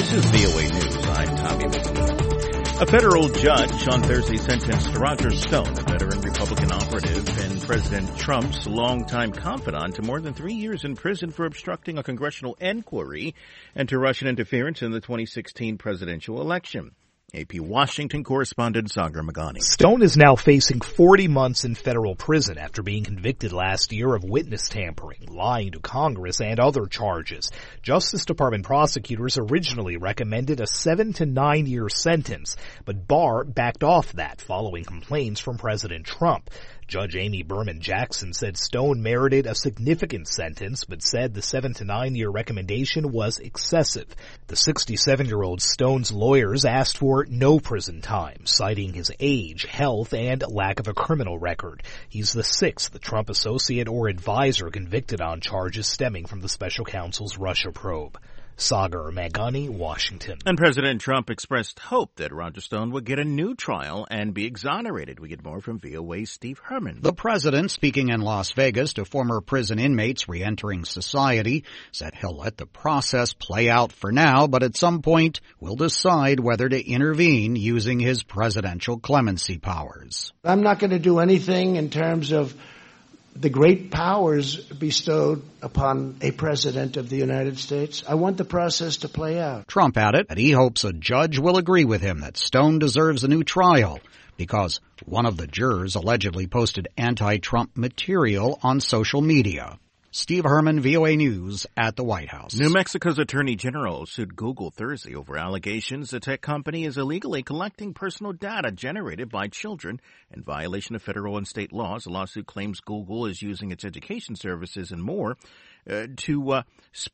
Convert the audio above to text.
This is VOA News. I'm Tommy McNeil. A federal judge on Thursday sentenced Roger Stone, a veteran Republican operative and President Trump's longtime confidant, to more than 3 years in prison for obstructing a congressional inquiry and to Russian interference in the 2016 presidential election. AP Washington correspondent Sagar Meghani. Stone is now facing 40 months in federal prison after being convicted last year of witness tampering, lying to Congress, and other charges. Justice Department prosecutors originally recommended a 7 to 9 year sentence, but Barr backed off that following complaints from President Trump. Judge Amy Berman Jackson said Stone merited a significant sentence, but said the 7 to 9 year recommendation was excessive. The 67-year-old Stone's lawyers asked for no prison time, citing his age, health, and lack of a criminal record. He's the sixth Trump associate or advisor convicted on charges stemming from the special counsel's Russia probe. Sagar Meghani, Washington. And President Trump expressed hope that Roger Stone would get a new trial and be exonerated. We get more from VOA's Steve Herman. The president, speaking in Las Vegas to former prison inmates re-entering society, said he'll let the process play out for now, but at some point will decide whether to intervene using his presidential clemency powers. I'm not going to do anything in terms of the great powers bestowed upon a president of the United States. I want the process to play out. Trump added that he hopes a judge will agree with him that Stone deserves a new trial because one of the jurors allegedly posted anti-Trump material on social media. Steve Herman, VOA News at the White House. New Mexico's Attorney General sued Google Thursday over allegations the tech company is illegally collecting personal data generated by children in violation of federal and state laws. The lawsuit claims Google is using its education services and more to